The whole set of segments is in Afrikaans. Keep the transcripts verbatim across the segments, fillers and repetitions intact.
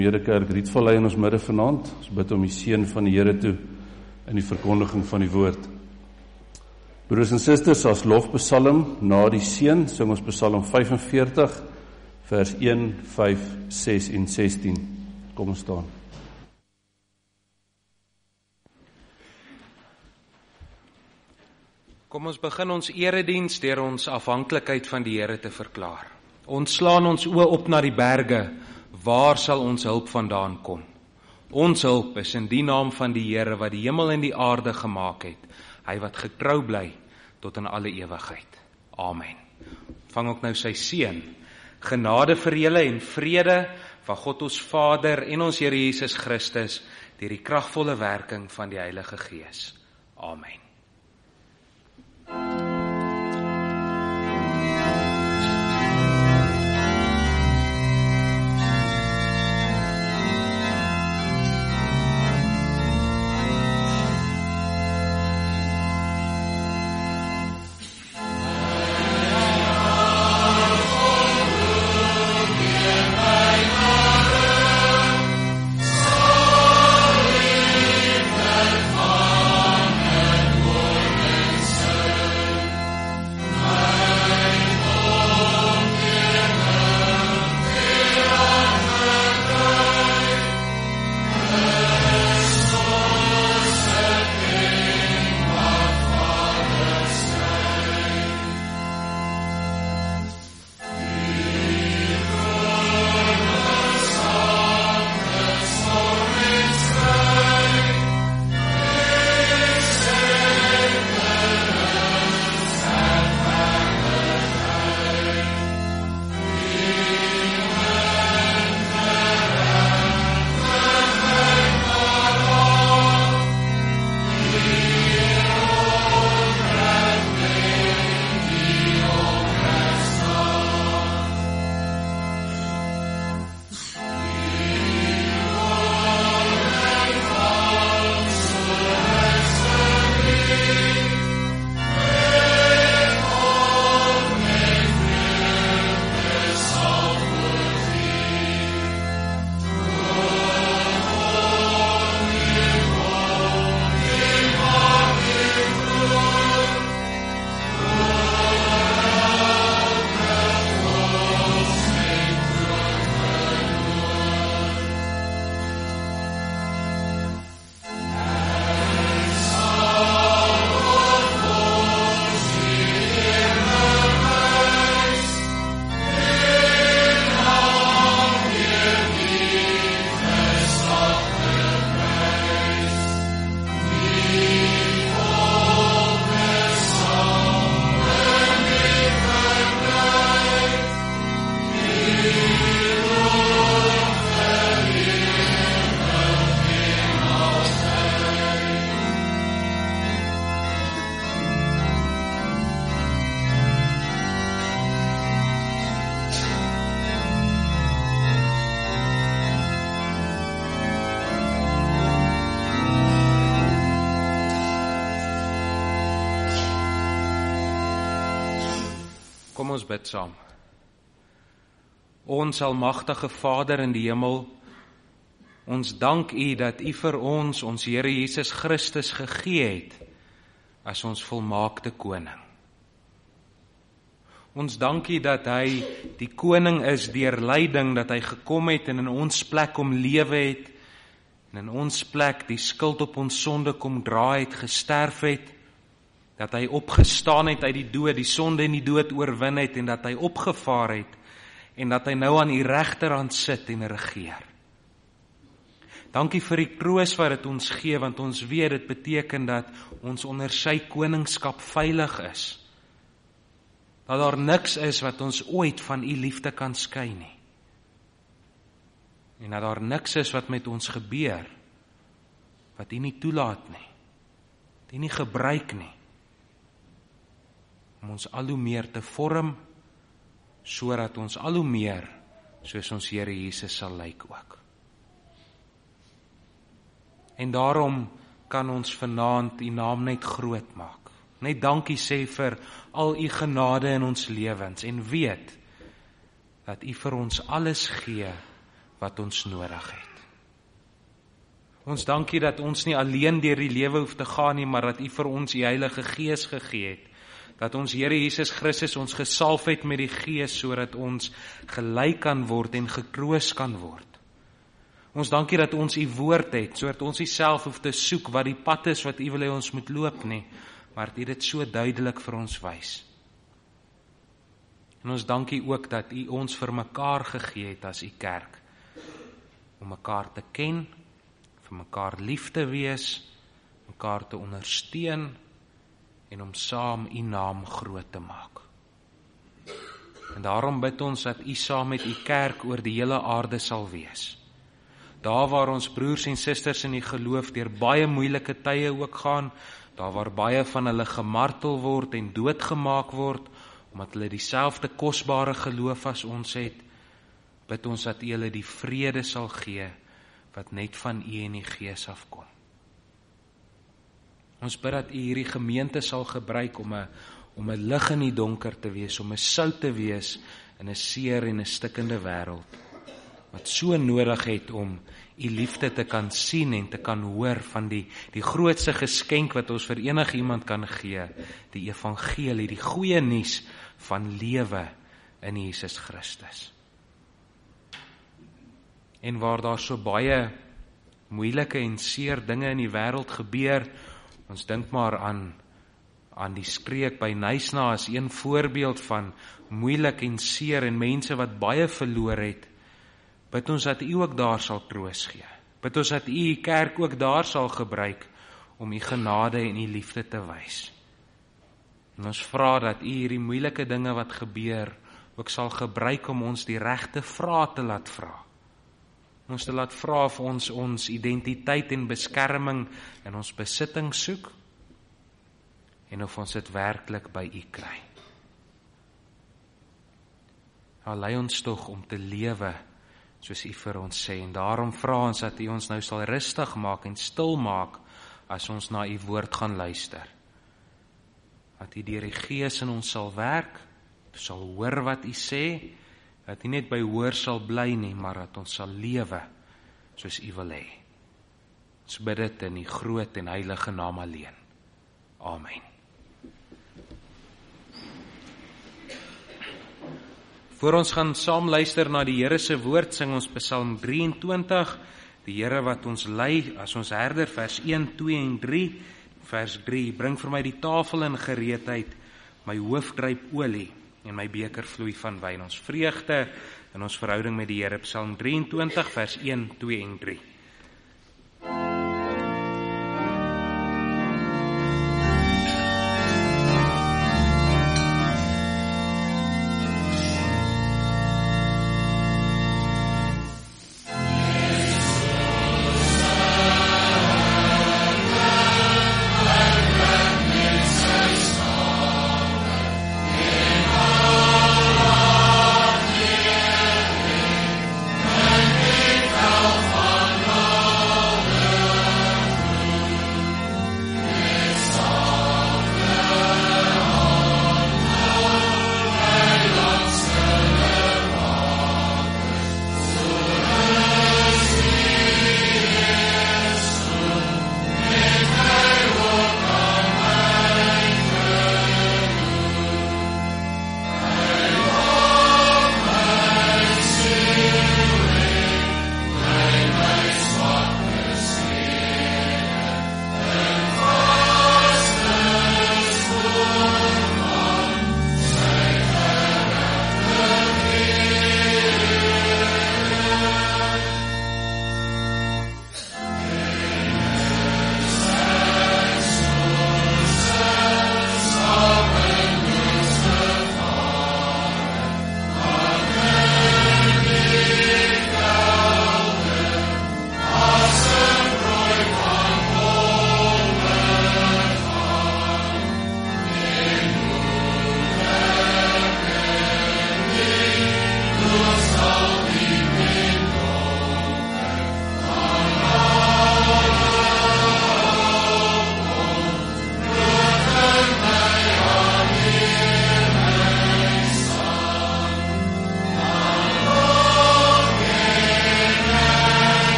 Medekerk Rietveld lei in ons midde vanaand. Ons bid om die seën van die Here toe in die verkondiging van die woord. Broers en susters, as lofpsalm na die seën sing ons Psalm vyfenveertig vers een, vyf, ses en sestien. Kom ons staan. Kom ons begin ons erediens deur ons afhanklikheid van die Here te verklaar. Ons slaan ons oë op na die berge. Waar sal ons hulp vandaan kom? Ons hulp is in die naam van die Here wat die hemel en die aarde gemaak het. Hy wat getrou bly tot in alle ewigheid. Amen. Vang ook nou sy seën. Genade vir julle en vrede van God ons Vader en ons Here Jesus Christus deur die kragvolle werking van die Heilige Gees. Amen. Kom ons bid saam. Ons almagtige Vader in die hemel, ons dank U dat U vir ons, ons Here Jesus Christus gegee het as ons volmaakte koning. Ons dank U dat hy die koning is deur lyding, dat hy gekom het en in ons plek om lewe het, en in ons plek die skuld op ons sonde kom dra het, gesterf het, dat hy opgestaan het uit die dood, die sonde en die dood oorwin het, en dat hy opgevaar het, en dat hy nou aan U regterhand sit en regeer. Dankie vir die troos wat dit ons gee, want ons weet dit beteken dat ons onder sy koningskap veilig is. Dat daar niks is wat ons ooit van U liefde kan skei nie. En dat daar niks is wat met ons gebeur, wat U nie toelaat nie, wat U nie gebruik nie, om ons al hoe meer te vorm, sodat ons al hoe meer soos ons Here Jesus sal lyk ook. En daarom kan ons vanaand U naam net groot maak. Net dankie sê vir al U genade in ons lewens en weet dat U vir ons alles gee wat ons nodig het. Ons dankie dat ons nie alleen deur die lewe hoef te gaan nie, maar dat U vir ons die Heilige Gees gegee het. Dat ons Here Jesus Christus ons gesalf het met die Gees, sodat ons gelei kan word en getroos kan word. Ons dankie dat ons U woord het, sodat ons nie self hoef te soek wat die pad is wat U wil hê ons moet loop nie, maar dat U dit so duidelik vir ons wys. En ons dankie ook dat U ons vir mekaar gegee het as U kerk, om mekaar te ken, vir mekaar lief te wees, mekaar te ondersteun, en om saam U naam groot te maak. En daarom bid ons dat U saam met U kerk oor die hele aarde sal wees. Daar waar ons broers en susters in die geloof deur baie moeilike tye ook gaan, daar waar baie van hulle gemartel word en doodgemaak word, omdat hulle dieselfde kosbare geloof as ons het, bid ons dat U hulle die vrede sal gee, wat net van U en die Gees afkom. Ons bid dat U hierdie gemeente sal gebruik om 'n om 'n lig in die donker te wees, om 'n sout te wees in 'n seer en 'n stikkende wêreld, wat so nodig het om U liefde te kan sien en te kan hoor van die, die grootste geskenk wat ons vir enige iemand kan gee, die evangelie, die goeie nuus van lewe in Jesus Christus. En waar daar so baie moeilike en seer dinge in die wêreld gebeur, ons dink maar aan, aan die skreek by Nysna as een voorbeeld van moeilik en seer en mense wat baie verloor het, bid ons dat U ook daar sal troos gee. Bid ons dat U U kerk ook daar sal gebruik om U genade en U liefde te wys. En ons vra dat U hierdie moeilike dinge wat gebeur, ook sal gebruik om ons die regte vrae te laat vra. Ons te laat vra of ons ons identiteit en beskerming in ons besitting soek, en of ons dit werklik by U kry. Nou lei ons tog om te lewe soos U vir ons sê, en daarom vra ons dat U ons nou sal rustig maak en stil maak as ons na U woord gaan luister. Dat U deur die Gees in ons sal werk, sal hoor wat U sê, dat U net by hoor sal bly nie, maar dat ons sal lewe soos U wil hê. Ons bid dit in die groot en heilige naam alleen. Amen. Voor ons gaan saam luister na die Here se woord, sing ons Psalm drieëntwintig, die Here wat ons lei as ons herder, vers een, twee en drie. Vers drie, bring vir my die tafel in gereedheid, my hoof druip olie en my beker vloei van wyn. Ons vreugde in ons verhouding met die Here, Psalm drieëntwintig, vers een, twee en drie. Van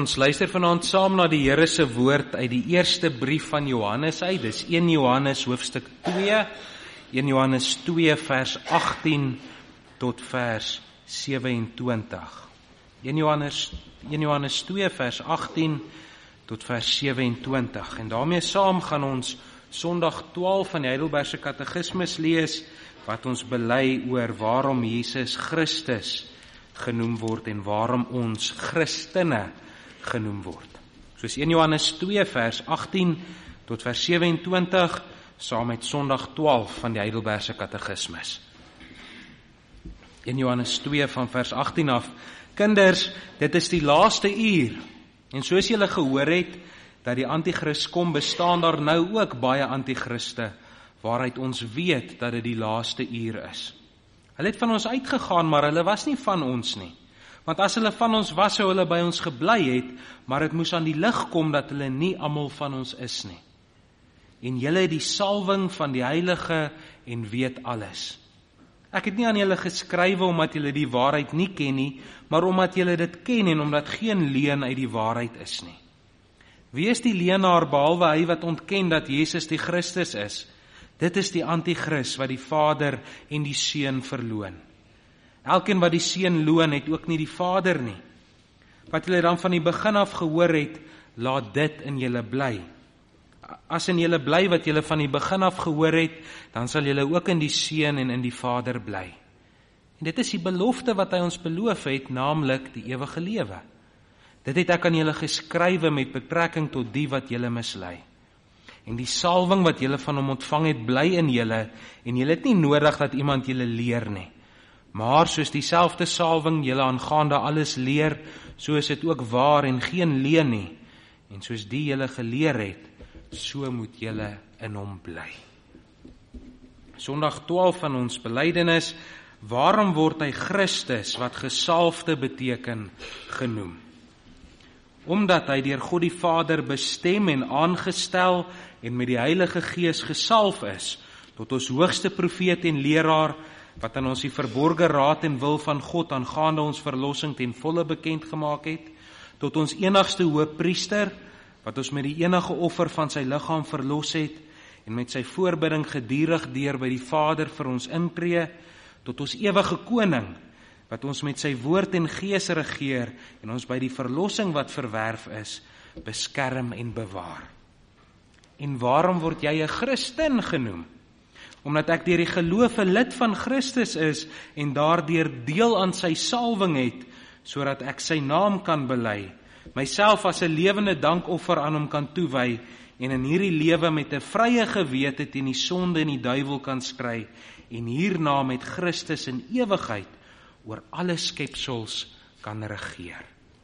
Ons luister vanaand saam na die Here se woord uit die eerste brief van Johannes uit. Dis een Johannes hoofstuk twee, een Johannes twee vers agttien tot vers sewentwintig. een Johannes, een Johannes twee vers agttien tot vers sewentwintig. En daarmee saam gaan ons Sondag twaalf van die Heidelbergse Katekismus lees, wat ons bely oor waarom Jesus Christus genoem word en waarom ons Christene genoem word. Soos een Johannes twee vers agttien tot vers sewentwintig, saam met Sondag twaalf van die Heidelbergse Katekismus. een Johannes twee van vers agttien af. Kinders, dit is die laaste uur. En soos julle gehoor het, dat die antichrist kom, bestaan daar nou ook baie antichriste, waaruit ons weet dat dit die laaste uur is. Hulle het van ons uitgegaan, maar hulle was nie van ons nie. Want as hulle van ons was, sou hulle by ons gebly het, maar het moes aan die lig kom dat hulle nie almal van ons is nie. En julle het die salwing van die Heilige en weet alles. Ek het nie aan julle geskrywe omdat julle die waarheid nie ken nie, maar omdat julle dit ken en omdat geen leuen uit die waarheid is nie. Wie is die leenaar behalwe hy wat ontken dat Jesus die Christus is? Dit is die antichrist wat die Vader en die Seun verloon. Elkeen wat die Seun loon, het ook nie die Vader nie. Wat julle dan van die begin af gehoor het, laat dit in julle bly. As in julle bly wat julle van die begin af gehoor het, dan sal julle ook in die Seun en in die Vader bly. En dit is die belofte wat hy ons beloof het, naamlik die ewige lewe. Dit het ek aan julle geskrywe met betrekking tot die wat julle mislei. En die salwing wat julle van hom ontvang het, bly in julle, en julle het nie nodig dat iemand julle leer nie. Maar soos dieselfde salwing julle aangaande alles leer, so is dit ook waar en geen leuen nie. En soos die julle geleer het, so moet julle in hom bly. Sondag twaalf van ons belydenis, waarom word hy Christus, wat gesalfde beteken, genoem? Omdat hy deur God die Vader bestem en aangestel en met die Heilige Gees gesalf is, tot ons hoogste profeet en leraar, wat aan ons die verborge raad en wil van God aangaande ons verlossing ten volle bekend gemaak het, tot ons enigste hoëpriester, wat ons met die enige offer van sy liggaam verlos het, en met sy voorbidding gedurig deur by die Vader vir ons intree, tot ons ewige koning, wat ons met sy woord en gees regeer, en ons by die verlossing wat verwerf is, beskerm en bewaar. En waarom word jy 'n Christen genoem? Omdat ek deur die geloof 'n lid van Christus is, en daardeur deel aan sy salwing het, sodat ek sy naam kan bely, myself as 'n lewende dankoffer aan hom kan toewy, en in hierdie lewe met 'n vrye gewete teen die sonde en die duiwel kan skry, en hierna met Christus in ewigheid oor alle skepsels kan regeer.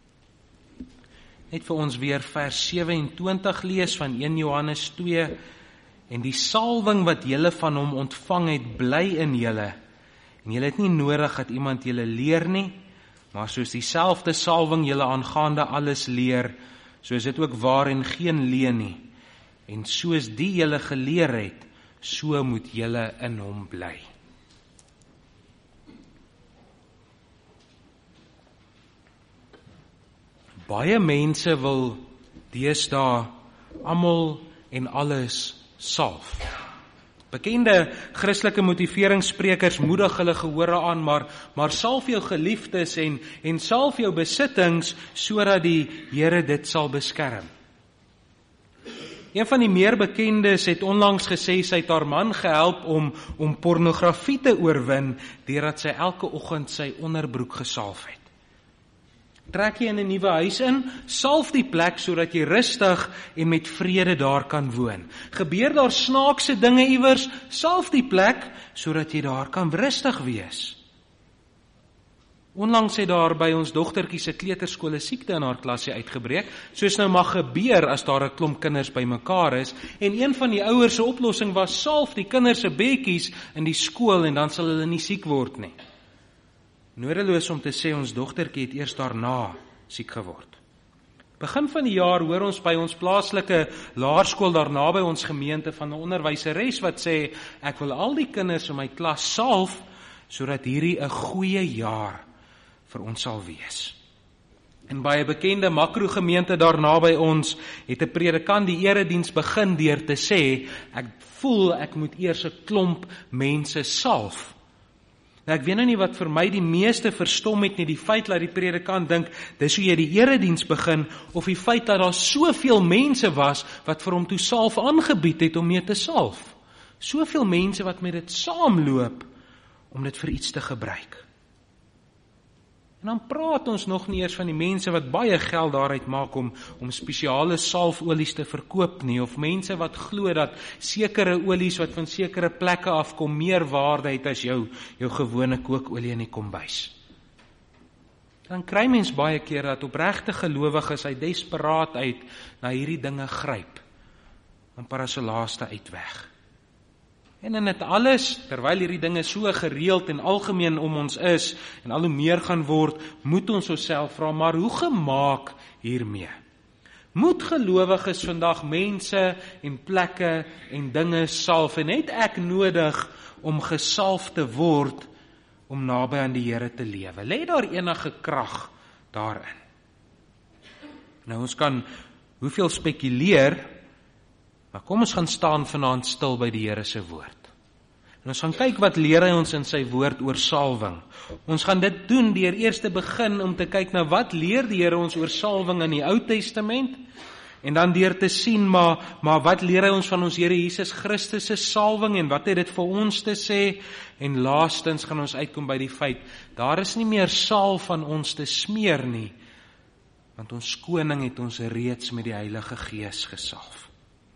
Net vir ons weer vers sewentwintig lees van een Johannes twee, en die salwing wat julle van hom ontvang het, bly in julle, en julle het nie nodig dat iemand julle leer nie, maar soos dieselfde salwing julle aangaande alles leer, so is dit ook waar en geen leuen nie, en soos die julle geleer het, so moet julle in hom bly. Baie mense wil deesdae almal en alles salf. Bekende Christelike motiveringssprekers moedig hulle gehore aan, maar, maar salf jou geliefdes en, en salf jou besittings, sodat die Here dit sal beskerm. Een van die meer bekendes het onlangs gesê sy het haar man gehelp om, om pornografie te oorwin, deurdat sy elke oggend sy onderbroek gesalf het. Trek jy in 'n nuwe huis in, salf die plek sodat jy rustig en met vrede daar kan woon. Gebeur daar snaakse dinge iewers, salf die plek sodat jy daar kan rustig wees. Onlangs het daar by ons dogtertjie se kleuterskool 'n siekte in haar klasie uitgebreek, soos nou mag gebeur as daar 'n klomp kinders bymekaar is, en een van die ouers se oplossing was salf die kinders se bedjies in die skool en dan sal hulle nie siek word nie. Nodeloos om te sê ons dogtertjie het eers daarna siek geword. Begin van die jaar hoor ons by ons plaaslike laerskool daarna by ons gemeente van 'n onderwyseres wat sê, ek wil al die kinders in my klas salf, sodat hierdie 'n goeie jaar vir ons sal wees. En by 'n bekende makrogemeente daar naby ons, het 'n predikant die erediens begin deur te sê, ek voel ek moet eers 'n klomp mense salf. Nou, ek weet nou nie wat vir my die meeste verstom het nie, die feit dat die predikant dink, dis hoe jy die erediens begin, of die feit dat daar soveel mense was, wat vir hom toe salf aangebied het om mee te salf. Soveel mense wat met dit saamloop, om dit vir iets te gebruik. En dan praat ons nog nie eers van die mense wat baie geld daaruit maak om, om spesiale salfolies te verkoop nie, of mense wat glo dat sekere olies wat van sekere plekke afkom meer waarde het as jou, jou gewone kookolie in die kombuis. Dan kry mens baie keer dat opregte gelowiges uit desperaat uit na hierdie dinge gryp, amper as 'n laaste uitweg. En in dit alles, terwyl hierdie dinge so gereeld en algemeen om ons is, en al hoe meer gaan word, moet ons onsself vra, maar hoe gemaak hiermee? Moet gelowiges vandag mense en plekke en dinge salf, en het ek nodig om gesalf te word, om naby aan die Here te lewe? Lê daar enige krag daarin? Nou ons kan hoeveel spekuleer, maar kom ons gaan staan vanaand stil by die Here se woord. En ons gaan kyk wat leer hy ons in sy woord oor salwing. Ons gaan dit doen deur eers te begin om te kyk na wat leer die Here ons oor salwing in die Ou Testament, en dan deur te sien, maar, maar wat leer hy ons van ons Here Jesus Christus se salwing, en wat het dit vir ons te sê, en laastens gaan ons uitkom by die feit, daar is nie meer salf van ons te smeer nie, want ons koning het ons reeds met die Heilige Gees gesalf.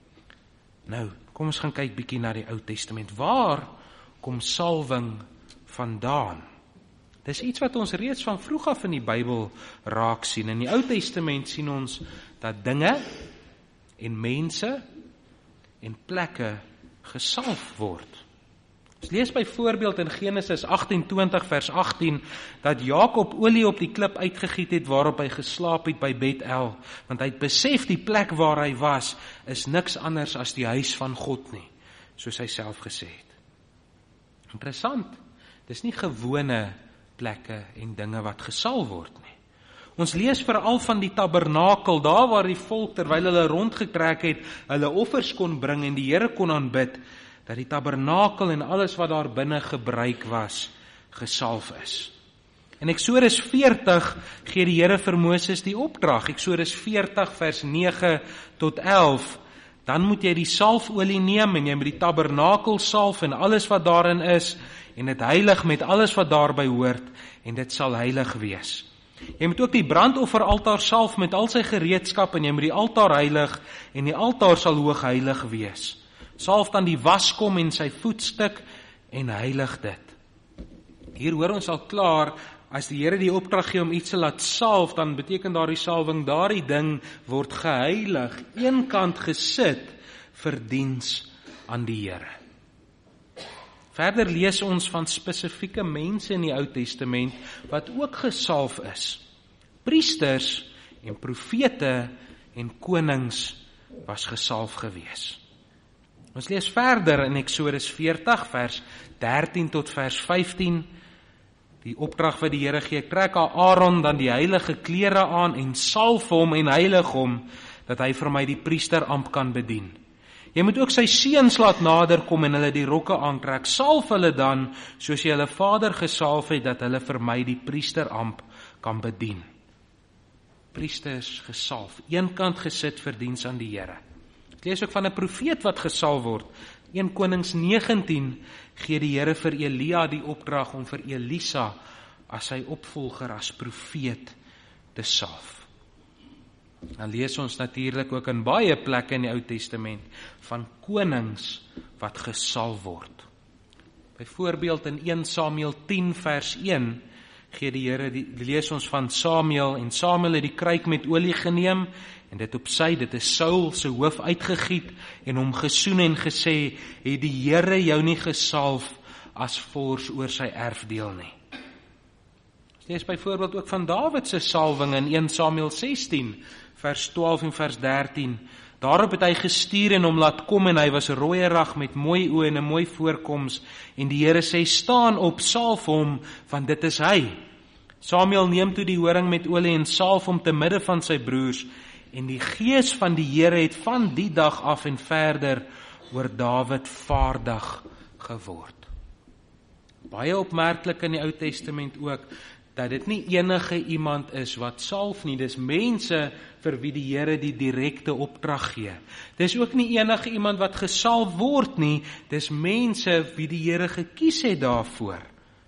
Nou, kom ons gaan kyk bietjie na die Ou Testament. Waar kom salwing vandaan? Dis iets wat ons reeds van vroeg af in die Bybel raak sien. In die Ou Testament sien ons dat dinge en mense en plekke gesalf word. Ons lees byvoorbeeld in Genesis agt-en-twintig vers agttien dat Jakob olie op die klip uitgegiet het waarop hy geslaap het by Bethel, want hy het besef die plek waar hy was is niks anders as die huis van God nie, soos hy self gesê het. Interessant, dis nie gewone plekke en dinge wat gesalf word nie. Ons lees veral van die tabernakel, daar waar die volk terwyl hulle rondgetrek het, hulle offers kon bring en die Here kon aanbid, dat die tabernakel en alles wat daar binne gebruik was, gesalf is. In Eksodus veertig gee die Here vir Moses die opdrag, Eksodus veertig vers nege tot elf, dan moet jy die salfolie neem en jy moet die tabernakel salf en alles wat daarin is, en dit heilig met alles wat daarby hoort, en dit sal heilig wees. Jy moet ook die brandofferaltaar salf met al sy gereedskap, en jy moet die altaar heilig, en die altaar sal hoog heilig wees. Salf dan die waskom en sy voetstuk en heilig dit. Hier hoor ons al klaar, as die Here die opdrag gee om iets te laat salf, dan beteken daardie salwing, daardie ding word geheilig, eenkant gesit vir diens aan die Here. Verder lees ons van spesifieke mense in die Ou Testament wat ook gesalf is. Priesters en profete en konings was gesalf gewees. Ons lees verder in Eksodus veertig vers dertien tot vers vyftien, die opdrag wat die Here gee, trek Aaron dan die heilige klere aan en salf hom en heilig hom, dat hy vir my die priesterampt kan bedien. Jy moet ook sy seuns laat nader kom en hulle die rokke aantrek, salf hulle dan, soos jy hulle vader gesalf het, dat hulle vir my die priesterampt kan bedien. Priesters gesalf, eenkant gesit vir diens aan die Here. Ek lees ook van 'n profeet wat gesalf word. Eerste Konings negentien gee die Here vir Elia die opdrag om vir Elisa as sy opvolger as profeet te salf. Dan lees ons natuurlik ook in baie plekke in die Ou Testament van konings wat gesalf word. Byvoorbeeld in Eerste Samuel tien vers een gee die Here, die, die lees ons van Samuel, en Samuel het die kruik met olie geneem, en dit op sy, dit is Saul se hoof uitgegiet, en hom gesoen en gesê, het die Here jou nie gesalf as vors oor sy erfdeel nie. Ons lees byvoorbeeld ook van Dawid se salwing in Eerste Samuel sestien, vers twaalf en vers dertien, daarop het hy gestuur en hom laat kom, en hy was rooierig met mooi oë en 'n mooi voorkoms, en die Here sê, staan op, salf hom, want dit is hy. Samuel neem toe die horing met olie en salf hom te midde van sy broers, en die gees van die Here het van die dag af en verder oor Dawid vaardig geword. Baie opmerklik in die Ou Testament ook, dat dit nie enige iemand is wat salf nie, dis mense vir wie die Here die direkte opdrag gee. Dis ook nie enige iemand wat gesalf word nie, dis mense wie die Here gekies het daarvoor.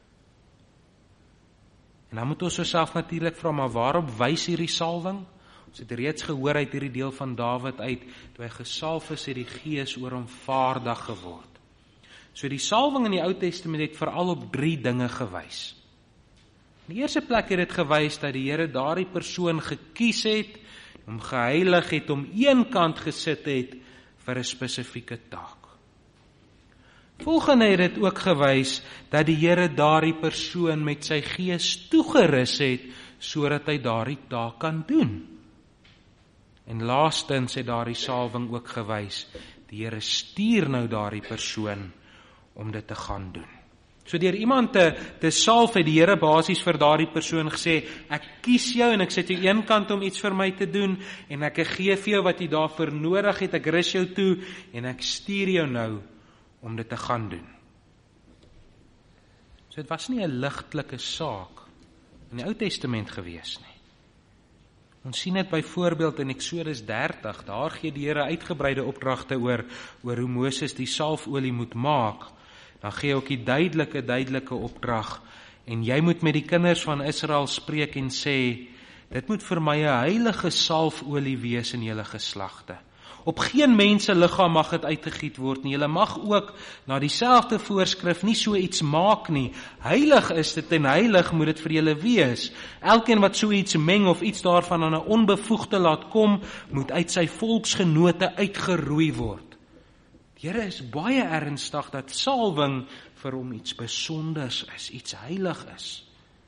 En dan moet ons osself natuurlik vra, maar waarop wys hierdie salwing? Ons het reeds gehoor uit hierdie deel van Dawid uit, toe hy gesalf is, het die Gees oor hom vaardig geword. So die salwing in die Ou Testament het veral op drie dinge gewys. In die eerste plek het dit gewys dat die Here daardie persoon gekies het, hom geheilig het, hom eenkant gesit het vir 'n spesifieke taak. Volgende het dit ook gewys dat die Here daardie persoon met sy Gees toegerus het, sodat hy daardie taak kan doen. En laastens het daardie salwing ook gewys, die Here stuur nou daardie persoon om dit te gaan doen. So deur iemand te, te salf het die Here basies vir daardie persoon gesê, ek kies jou en ek sit jou eenkant om iets vir my te doen, en ek gee vir jou wat jy daarvoor nodig het, ek rus jou toe, en ek stuur jou nou om dit te gaan doen. So dit was nie 'n ligtelike saak in die Ou Testament gewees nie. Ons sien dit byvoorbeeld in Eksodus dertig, daar gee die Here uitgebreide opdragte oor, oor hoe Moses die salfolie moet maak. Dan gee hy ook die duidelike, duidelike opdrag, en jy moet met die kinders van Israel spreek en sê, dit moet vir my 'n heilige salfolie wees in julle geslagte. Op geen mense liggaam mag dit uitgegiet word nie. Julle mag ook na dieselfde voorskrif nie so iets maak nie. Heilig is dit en heilig moet dit vir julle wees. Elkeen wat so iets meng of iets daarvan aan 'n onbevoegde laat kom, moet uit sy volksgenote uitgeroei word. Die Here is baie ernstig dat salwing vir hom iets besonders is, iets heilig is.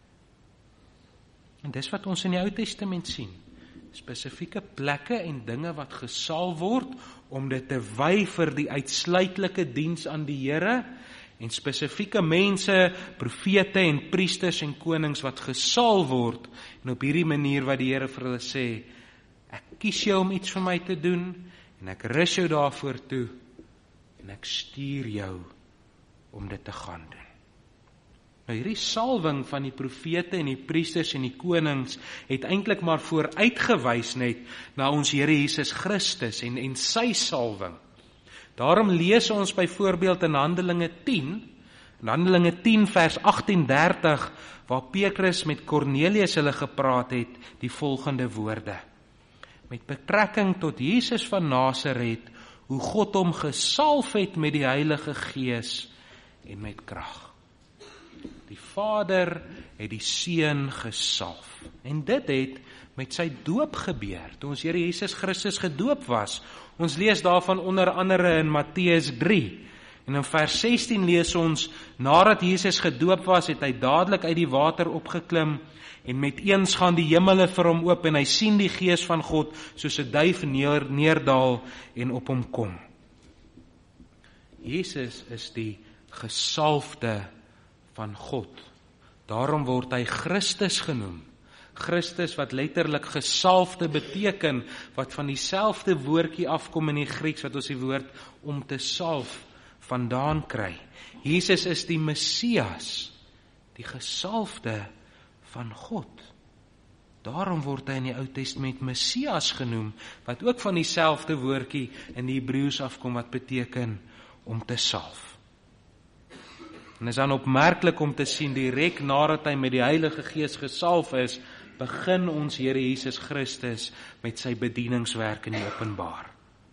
En dis wat ons in die Ou Testament sien. Spesifieke plekke en dinge wat gesalf word, om dit te wy vir die uitsluitlike diens aan die Here, en spesifieke mense, profete en priesters en konings wat gesalf word, en op hierdie manier wat die Here vir hulle sê, ek kies jou om iets vir my te doen, en ek rus jou daarvoor toe, en ek stuur jou om dit te gaan doen. Nou hierdie salwing van die profete en die priesters en die konings het eintlik maar vooruitgewys net na ons Here Jesus Christus en, en sy salwing. Daarom lees ons byvoorbeeld in Handelinge tien, in Handelinge tien vers agt en dertig, waar Petrus met Kornelius hulle gepraat het, die volgende woorde. Met betrekking tot Jesus van Nasaret, hoe God hom gesalf het met die Heilige Gees en met krag. Die Vader het die Seun gesalf. En dit het met sy doop gebeur, toe ons Here Jesus Christus gedoop was. Ons lees daarvan onder andere in Matteus drie. En in vers sestien lees ons, nadat Jesus gedoop was, het hy dadelik uit die water opgeklim, en met eens gaan die hemele vir hom oop, en hy sien die Gees van God, soos 'n duif neer, neerdal en op hom kom. Jesus is die gesalfde van God. Daarom word hy Christus genoem. Christus wat letterlik gesalfde beteken, wat van dieselfde woordjie afkom in die Grieks, wat ons die woord om te salf vandaan kry. Jesus is die Messias, die gesalfde van God. Daarom word hy in die Ou Testament Messias genoem, wat ook van dieselfde woordjie in die Hebreëus afkom, wat beteken om te salf. En is dan opmerklik om te sien, direk nadat hy met die Heilige Gees gesalf is, begin ons Here Jesus Christus met sy bedieningswerk in die openbaar.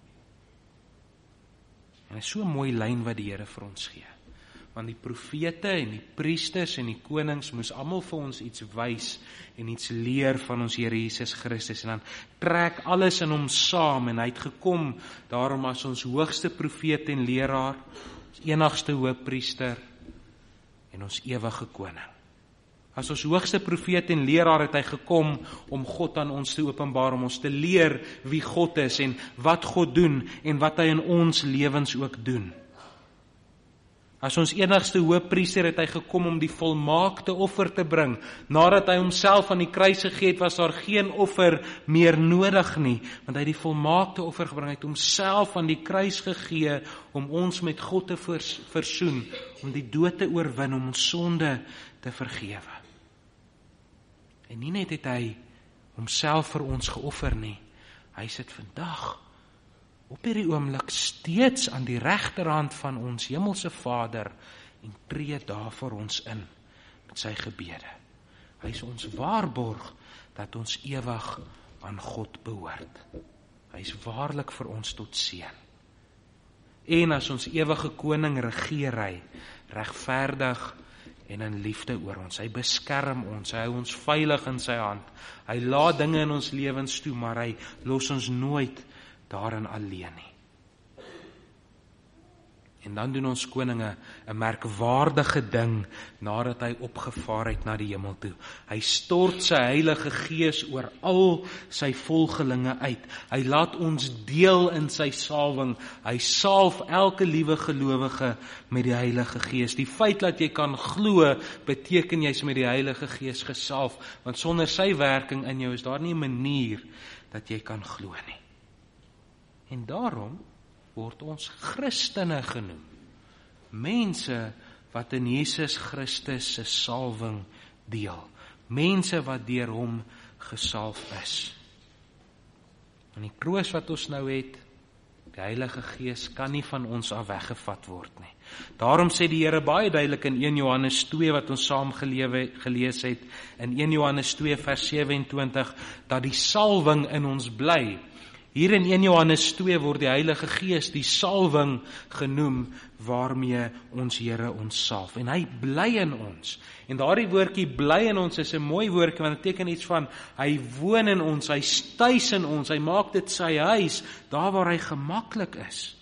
En dit is so 'n mooi lyn wat die Here vir ons gee. Want die profete en die priesters en die konings moes almal vir ons iets wys en iets leer van ons Here Jesus Christus. En dan trek alles in hom saam, en hy het gekom daarom as ons hoogste profeet en leraar, ons enigste hoëpriester en ons ewige koning. As ons hoogste profeet en leraar het hy gekom om God aan ons te openbaar, om ons te leer wie God is en wat God doen en wat hy in ons lewens ook doen. As ons enigste hoëpriester het hy gekom om die volmaakte offer te bring. Nadat hy homself aan die kruis gegee het, was daar geen offer meer nodig nie, want hy het die volmaakte offer gebring. Hy het homself aan die kruis gegee om ons met God te vers, versoen, om die dood te oorwin, om ons sonde te vergewe. En nie net het hy homself vir ons geoffer nie, hy sit vandag op hierdie oomblik steeds aan die regterhand van ons hemelse Vader en tree daar vir ons in met sy gebede. Hy is ons waarborg dat ons ewig aan God behoort. Hy is waarlik vir ons tot seën. En as ons ewige koning regeer hy, regverdig en in liefde oor ons. Hy beskerm ons, hy hou ons veilig in sy hand. Hy laat dinge in ons lewens toe, maar hy los ons nooit daarin alleen nie. En dan doen ons koninge 'n merkwaardige ding nadat hy opgevaar het na die hemel toe. Hy stort sy Heilige Gees oor al sy volgelinge uit. Hy laat ons deel in sy salwing. Hy salf elke liewe gelowige met die Heilige Gees. Die feit dat jy kan glo, beteken jy's met die Heilige Gees gesalf, want sonder sy werking in jou is daar nie 'n manier dat jy kan glo nie. En daarom word ons Christene genoem. Mense wat in Jesus Christus se salwing deel. Mense wat deur hom gesalf is. En die troos wat ons nou het, die Heilige Gees kan nie van ons af weggevat word nie. Daarom sê die Here baie duidelik in een Johannes twee wat ons saam gelewe, gelees het, in een Johannes twee vers sewe-en-twintig, dat die salwing in ons bly. Hier in een Johannes twee word die Heilige Gees die salwing genoem waarmee ons Here ons salf. En hy bly in ons. En daardie woordjie bly in ons is 'n mooi woordjie, want dit beteken iets van hy woon in ons, hy stuis in ons, hy maak dit sy huis, daar waar hy gemaklik is.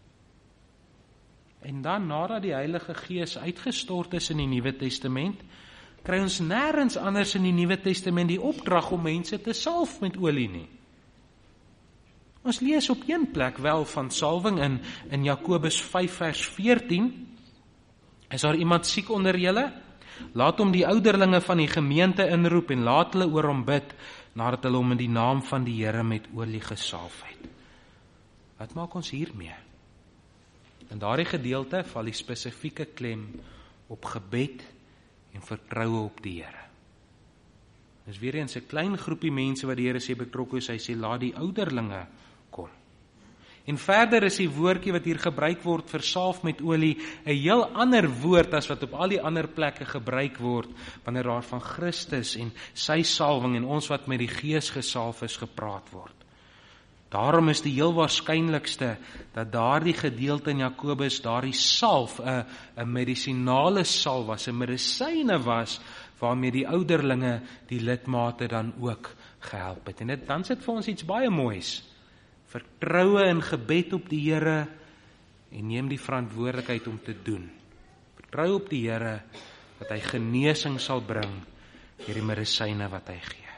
En dan nadat die Heilige Gees uitgestort is in die Nuwe Testament, kry ons nêrens anders in die Nuwe Testament die opdrag om mense te salf met olie nie. Ons lees op een plek wel van salwing in, in Jakobus vyf vers veertien. Is daar iemand siek onder julle? Laat hom die ouderlinge van die gemeente inroep en laat hulle oor hom bid, nadat hulle hom in die naam van die Here met olie gesalf het. Wat maak ons hiermee? In daardie gedeelte val die spesifieke klem op gebed en vertroue op die Here. Dis weer eens 'n klein groepie mense wat die Here sê betrokke is, hy sê laat die ouderlinge kom. En verder is die woordjie wat hier gebruik word vir salf met olie 'n heel ander woord as wat op al die ander plekke gebruik word wanneer daar van Christus en sy salwing en ons wat met die Gees gesalf is gepraat word. Daarom is die heel waarskynlikste dat daardie gedeelte in Jakobus daardie salf 'n 'n medisinale salf was, 'n medisyne was waarmee die ouderlinge die lidmate dan ook gehelp het. En dit dan sit vir ons iets baie moois. Vertroue en gebed op die Here en neem die verantwoordelikheid om te doen. Vertrou op die Here dat hy genesing sal bring deur die medisyne wat hy gee.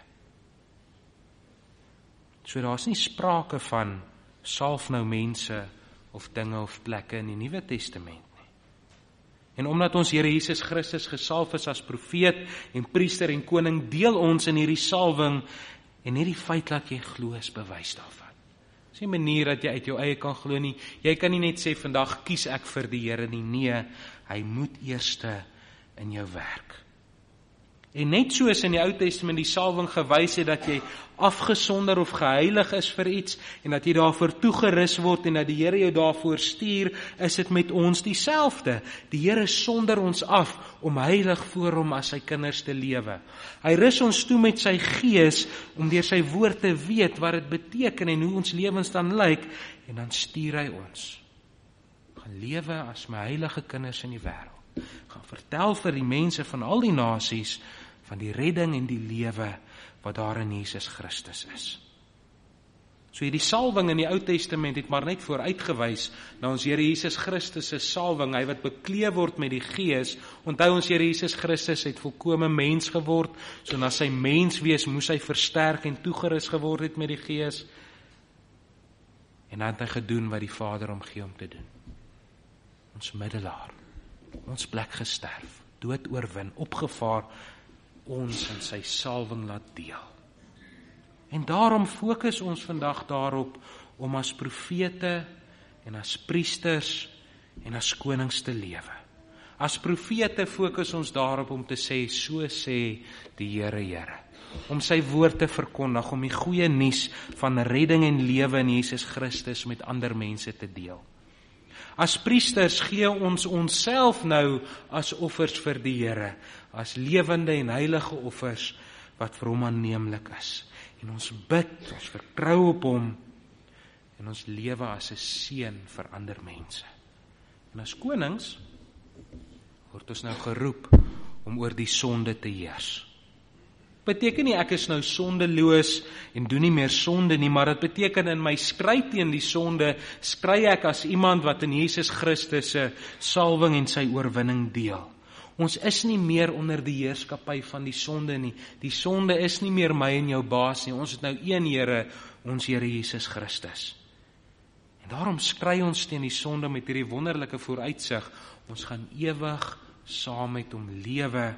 So daar's nie sprake van salf nou mense of dinge of plekke in die Nuwe Testament nie. En omdat ons Here Jesus Christus gesalf is as profeet en priester en koning, deel ons in hierdie salwing en nie die feit dat jy glo is bewys daarvan. Dis nie 'n manier dat jy uit jou eie kan glo nie. Jy kan nie net sê vandag kies ek vir die Here nie. Nee, hy moet eerste in jou werk. En net soos in die Ou Testament die salwing gewys het dat jy afgesonder of geheilig is vir iets en dat jy daarvoor toegerus word en dat die Here jou daarvoor stuur, is dit met ons dieselfde. Die Here sonder ons af om heilig voor hom as sy kinders te lewe. Hy rus ons toe met sy Gees om deur sy woord te weet wat dit beteken en hoe ons lewens dan lyk, en dan stuur hy ons. Gaan lewe as my heilige kinders in die wêreld. Gaan vertel vir die mense van al die nasies van die redding en die lewe wat daar in Jesus Christus is. So hierdie salwing in die Ou Testament het maar net vooruitgewys na ons Here Jesus Christus se salwing, hy wat bekleed word met die Gees. Onthou ons Here Jesus Christus het volkome mens geword, so na sy menswees moes hy versterk en toegerus geword het met die Gees. En dan het hy gedoen wat die Vader hom gee om te doen. Ons middelaar, ons plek gesterf, dood oorwin, opgevaar, ons in sy salwing laat deel. En daarom fokus ons vandag daarop om as profete en as priesters en as konings te lewe. As profete fokus ons daarop om te sê, so sê die Here Here. Om sy woord te verkondig, om die goeie nuus van redding en lewe in Jesus Christus met ander mense te deel. As priesters gee ons onsself nou as offers vir die Here, as lewende en heilige offers wat vir hom aanneemlik is. En ons bid, ons vertrou op hom, en ons lewe as 'n seën vir ander mense. En as konings word ons nou geroep om oor die sonde te heers. Beteken nie ek is nou sondeloos en doen nie meer sonde nie, maar dit beteken in my stryd teen die sonde, stry ek as iemand wat in Jesus Christus se salwing en sy oorwinning deel. Ons is nie meer onder die heerskappy van die sonde nie. Die sonde is nie meer my en jou baas nie. Ons het nou een Here, ons Here Jesus Christus. En daarom stry ons teen die sonde met hierdie wonderlike vooruitsig. Ons gaan ewig saam met hom lewe,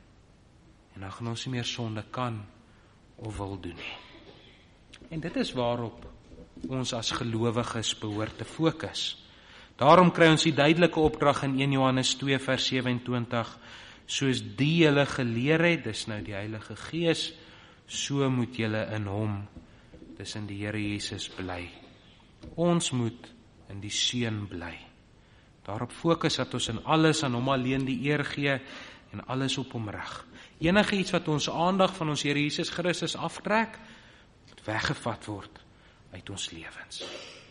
en dan gaan ons nie meer sonde kan of wil doen nie. En dit is waarop ons as gelowiges behoort te fokus. Daarom kry ons die duidelike opdrag in een Johannes twee vers sewe-en-twintig, soos die julle geleer het, dis nou die Heilige Gees, so moet julle in hom, dis in die Here Jesus bly. Ons moet in die Seun bly. Daarop fokus dat ons in alles aan hom alleen die eer gee en alles op hom rig. Enige iets wat ons aandag van ons Here Jesus Christus aftrek, moet weggevat word uit ons lewens.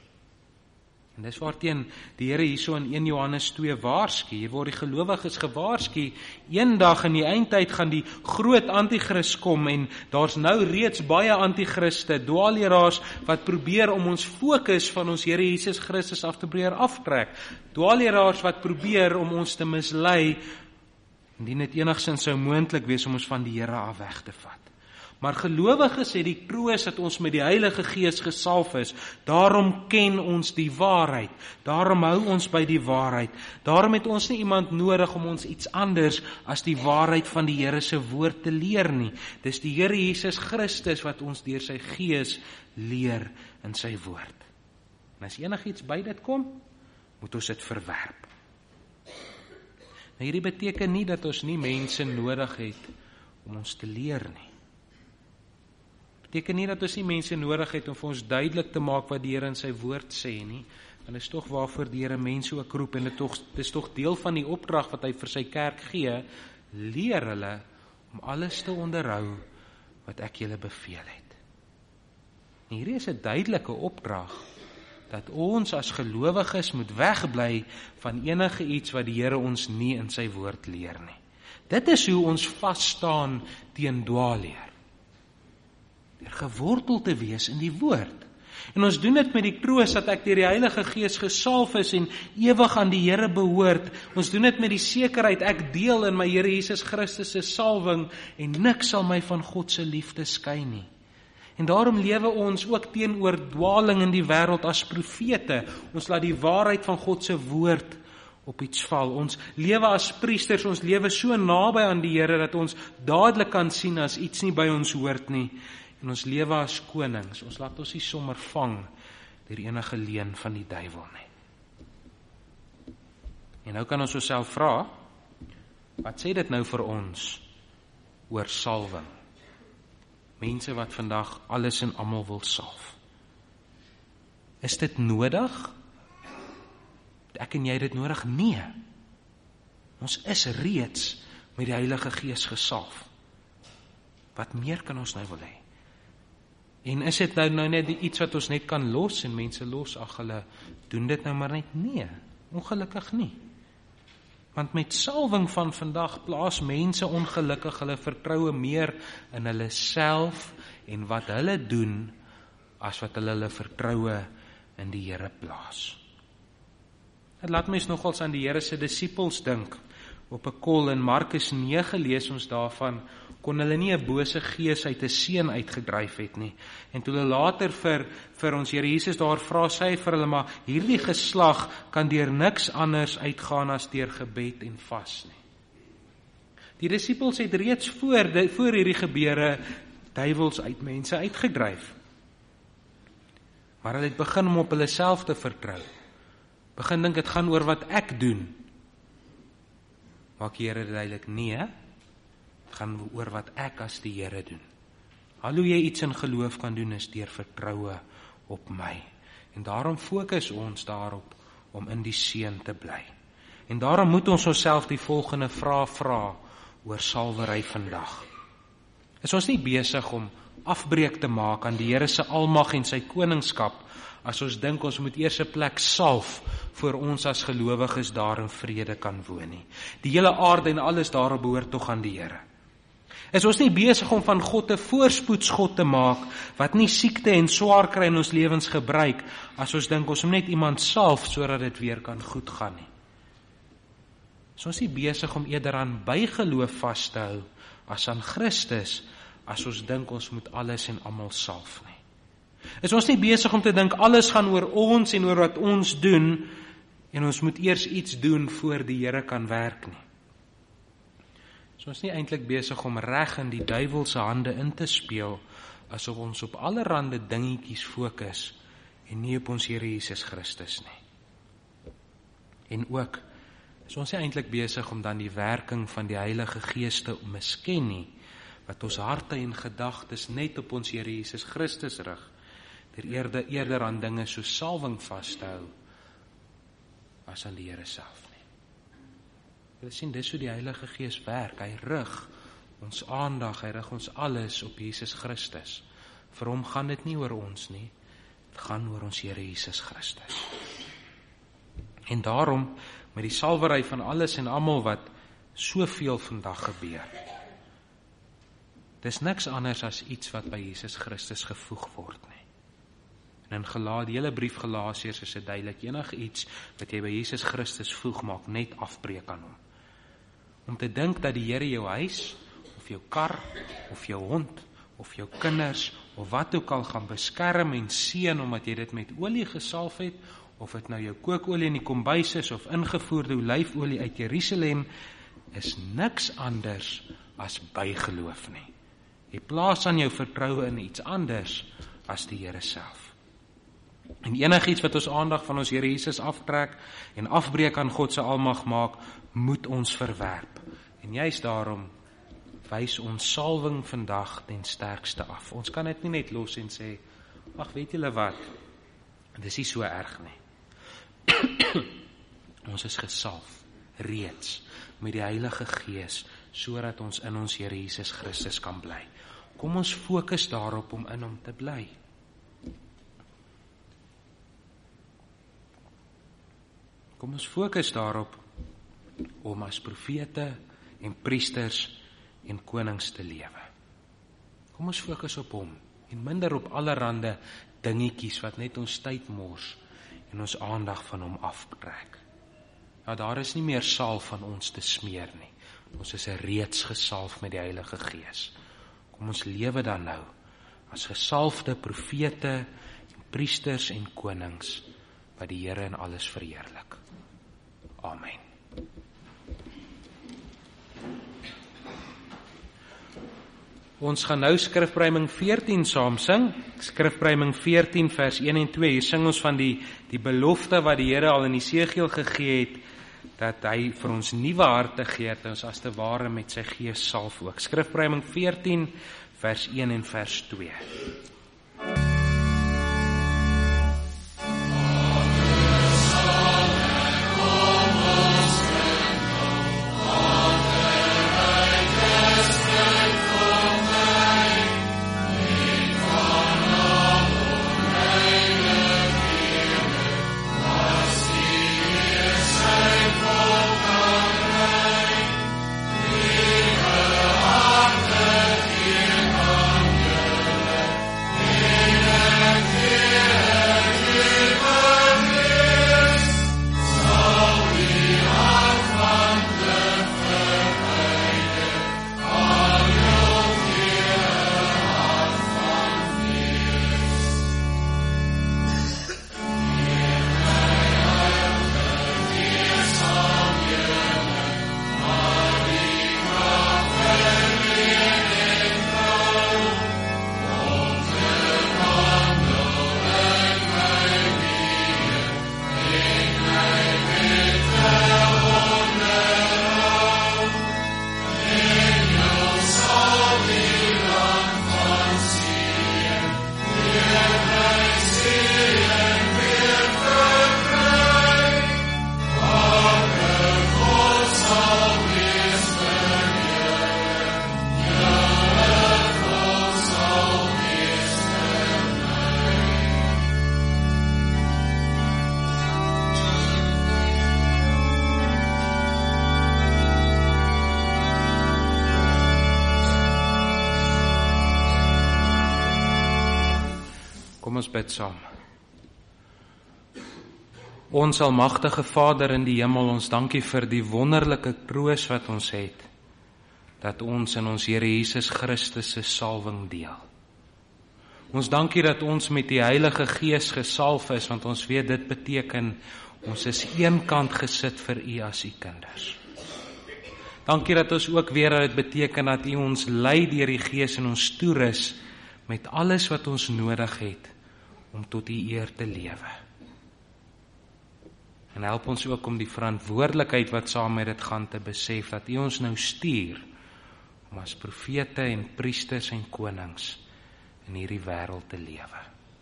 En dis waarteen die Here hierso in een Johannes twee waarsku. Hier word die gelowiges gewaarsku, eendag in die eindtyd gaan die groot antichrist kom, en daar's nou reeds baie antichriste, dwaalleraars wat probeer om ons fokus van ons Here Jesus Christus af te probeer aftrek. Dwaalleraars wat probeer om ons te mislei, indien dit enigstens sou moontlik wees om ons van die Here af weg te vat. Maar gelowiges het die troos dat ons met die Heilige Gees gesalf is. Daarom ken ons die waarheid. Daarom hou ons by die waarheid. Daarom het ons nie iemand nodig om ons iets anders as die waarheid van die Here se woord te leer nie. Dis die Here Jesus Christus wat ons deur sy Gees leer in sy woord. En as enigiets by dit kom, moet ons dit verwerp. Nou hierdie beteken nie dat ons nie mense nodig het om ons te leer nie. Beteken nie dat ons nie mense nodig het om vir ons duidelik te maak wat die Here in sy woord sê nie. En dit is tog waarvoor die Here mense ook roep, en dit is, is tog deel van die opdrag wat hy vir sy kerk gee, leer hulle om alles te onderhou wat ek julle beveel het. En hierdie is 'n duidelike opdrag, dat ons as gelowiges moet wegbly van enige iets wat die Here ons nie in sy woord leer nie. Dit is hoe ons vas staan teen dwaalleer. Deur gewortel te wees in die woord. En ons doen dit met die troos dat ek deur die Heilige Gees gesalf is en ewig aan die Here behoort. Ons doen dit met die sekerheid ek deel in my Here Jesus Christus se salwing en niks sal my van God se liefde skei nie. En daarom lewe ons ook teenoor dwaling in die wêreld as profete. Ons laat die waarheid van God se woord op iets val. Ons lewe as priesters, ons lewe so naby aan die Here dat ons dadelik kan sien as iets nie by ons hoort nie. En ons lewe as konings, ons laat ons nie sommer vang deur enige leuen van die duiwel nie. En nou kan ons osself vra, wat sê dit nou vir ons oor salwing? Mense wat vandag alles en almal wil salf. Is dit nodig? Ek en jy dit nodig? Nee. Ons is reeds met die Heilige Gees gesalf. Wat meer kan ons nou wil hê? En is dit nou, nou net iets wat ons net kan los en mense los, ag hulle doen dit nou maar net? Nee, ongelukkig nie. Want met salwing van vandag plaas mense ongelukkig hulle vertroue meer in hulle self en wat hulle doen as wat hulle hulle vertroue in die Here plaas. Dit laat mens nogals aan die Here se disippels dink. op 'n kol in Markus nege lees ons daarvan, kon hulle nie 'n bose gees uit 'n seun uitgedryf het nie. En toe hulle later vir, vir ons Here Jesus daar vra, sê hy vir hulle, maar hierdie geslag kan deur niks anders uitgaan as deur gebed en vas nie. Die disippels het reeds voor, voor hierdie gebeure duiwels uit mense uitgedryf. Maar hulle het begin om op hulle self te vertrou. Begin dink, het gaan oor wat ek doen. Maak die Here duidelik, nee, het gaan oor wat ek as die Here doen. Al hoe jy iets in geloof kan doen, is deur vertroue op my. En daarom fokus ons daarop, om in die seën te bly. En daarom moet ons onsself die volgende vraag vra, oor salwery vandag. Is ons nie besig om afbreek te maak aan die Here se almag en sy koningskap, as ons dink ons moet eers 'n plek salf, voor ons as gelowiges daar in vrede kan woon nie. Die hele aarde en alles daarop behoort tog aan die Here. Is ons nie besig om van God 'n voorspoedsgod te maak, wat nie siekte en swaar kry in ons lewens gebruik, as ons dink ons moet net iemand salf, sodat dit weer kan goed gaan nie. Is ons nie besig om eerder aan bygeloof vas te hou, as aan Christus, as ons dink ons moet alles en almal salf nie. Is ons nie besig om te dink alles gaan oor ons en oor wat ons doen, en ons moet eers iets doen voor die Here kan werk nie. Is ons nie eintlik besig om reg in die duiwel se hande in te speel, asof ons op allerhande dingetjies fokus, en nie op ons Here Jesus Christus nie. En ook, is ons nie eintlik besig om dan die werking van die Heilige Gees te misken nie, wat ons harte en gedagtes net op ons Here Jesus Christus rig, ter eerder, eerder aan dinge so salwing vas te hou, as aan die Here self nie. Jy sien, dis hoe die Heilige Gees werk, hy rig ons aandag, hy rig ons alles op Jesus Christus. Vir hom gaan dit nie oor ons nie, dit gaan oor ons Here Jesus Christus. En daarom, met die salwery van alles en almal wat soveel vandag gebeur, dis niks anders as iets wat by Jesus Christus gevoeg word nie. En in Gala, die hele brief Galasiërs is dit duidelik, enige iets wat jy by Jesus Christus voeg, maak net afbreek aan hom. Om te dink dat die Here jou huis, of jou kar, of jou hond, of jou kinders, of wat ook al gaan beskerm en seën, omdat jy dit met olie gesalf het, of het nou jou kookolie in die kombuis is, of ingevoerde olyfolie uit Jerusalem, is niks anders as bygeloof nie. Jy plaas aan jou vertroue in iets anders as die Here self. En enigiets wat ons aandag van ons Here Jesus aftrek en afbreek aan God se almag maak, moet ons verwerp. En juist daarom wys ons salwing vandag ten sterkste af. Ons kan dit nie net los en sê, ag, weet julle wat, dit is nie so erg nie. Ons is gesalf, reeds, met die Heilige Gees, sodat ons in ons Here Jesus Christus kan bly. Kom ons fokus daarop om in hom te bly. Kom ons fokus daarop om as profete en priesters en konings te lewe. Kom ons fokus op hom en minder op allerhande dingetjies wat net ons tyd mors en ons aandag van hom aftrek. Ja, daar is nie meer salf van ons te smeer nie. Ons is reeds gesalf met die Heilige Gees. Kom ons lewe dan nou as gesalfde profete, en priesters en konings wat die Here in alles verheerlik. Amen. Ons gaan nou skrifruiming veertien saam sing. Skrifruiming veertien vers een en twee. Hier sing ons van die, die belofte wat die Here al in Esegiel gegee het, dat hy vir ons nuwe harte gee, dat ons as te ware met sy Gees salf ook. Skrifruiming veertien vers een en vers twee. Kom ons bid saam. Ons almagtige Vader in die hemel, ons dankie vir die wonderlike troos wat ons het, dat ons in ons Here Jesus Christus se salwing deel. Ons dankie dat ons met die Heilige Gees gesalf is, want ons weet dit beteken, ons is eenkant gesit vir U as U kinders. Dankie dat ons ook weer dat dit beteken dat U ons lei deur die Gees en ons toerus met alles wat ons nodig het om tot U eer te lewe. En help ons ook om die verantwoordelikheid wat saam met dit gaan te besef, dat U ons nou stuur om as profete en priesters en konings in hierdie wêreld te lewe.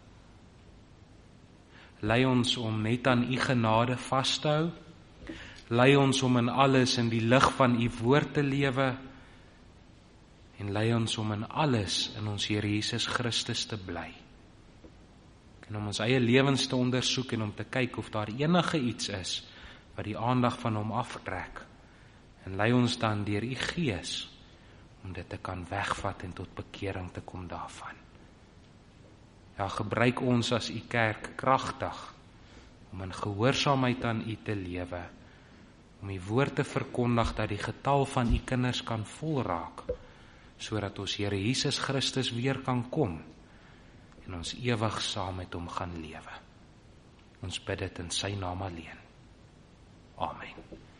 Lei ons om net aan U genade vas te hou, lei ons om in alles in die lig van U woord te lewe, en lei ons om in alles in ons Here Jesus Christus te bly. En om ons eie lewens te ondersoek en om te kyk of daar enige iets is wat die aandag van hom aftrek. En lei ons dan deur U Gees om dit te kan wegvat en tot bekering te kom daarvan. Ja, gebruik ons as U kerk kragtig om in gehoorsaamheid aan U te lewe, om U woord te verkondig dat die getal van U kinders kan volraak, sodat ons Here Jesus Christus weer kan kom en ons ewig saam met hom gaan lewe. Ons bid dit in sy naam alleen. Amen.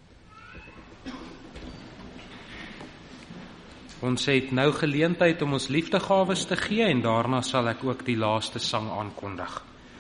Ons het nou geleentheid om ons liefdegawes te gee en daarna sal ek ook die laaste sang aankondig.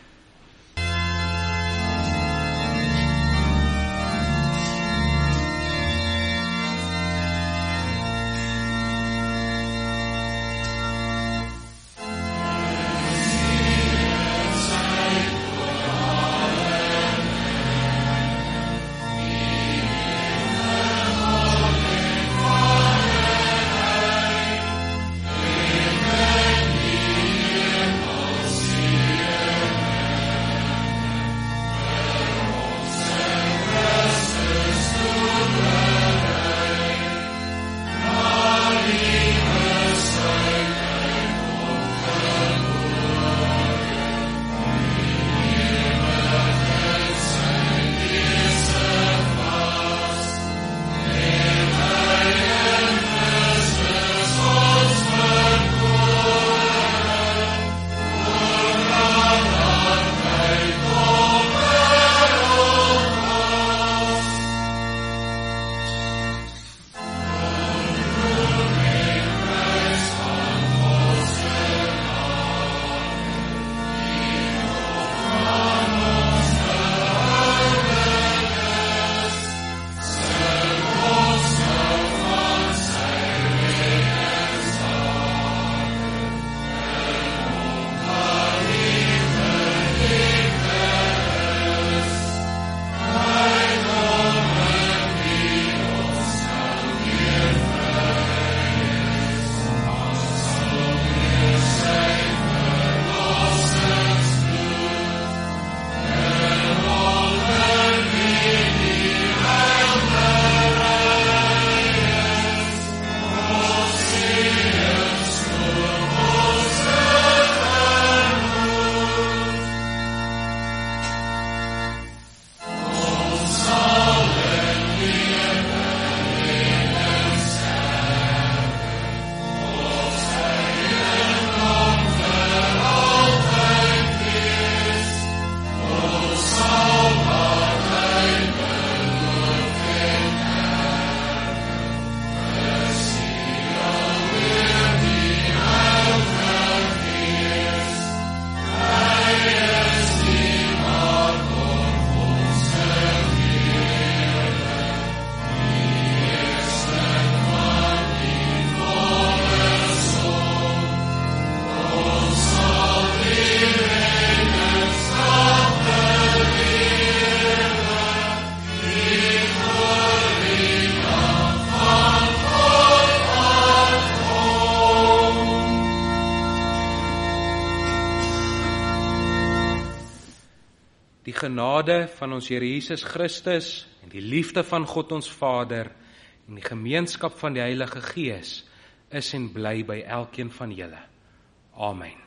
Die genade van ons Here Jesus Christus en die liefde van God ons Vader en die gemeenskap van die Heilige Gees is en bly by elkeen van julle. Amen.